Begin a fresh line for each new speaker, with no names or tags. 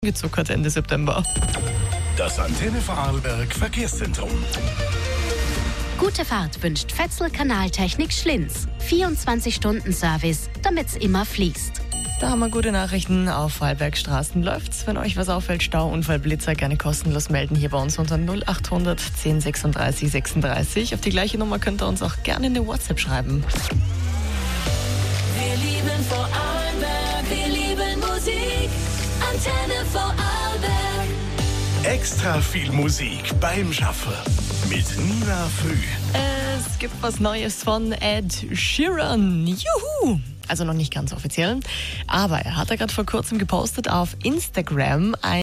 gezuckert Ende September.
Das Antenne Vorarlberg Verkehrszentrum.
Gute Fahrt wünscht Fetzel Kanaltechnik Schlinz. 24-Stunden-Service, damit's immer fließt.
Da haben wir gute Nachrichten. Auf Vorarlbergstraßen läuft's. Wenn euch was auffällt, Stau, Unfall, Blitzer, gerne kostenlos melden hier bei uns unter 0800 10 36 36. Auf die gleiche Nummer könnt ihr uns auch gerne eine WhatsApp schreiben.
Wir lieben Vorarlberg, wir lieben Musik. Antenne Vorarlberg.
Extra viel Musik beim Schaffen mit Nina Früh.
Es gibt was Neues von Ed Sheeran. Juhu! Also noch nicht ganz offiziell. Aber er hat da gerade vor kurzem gepostet auf Instagram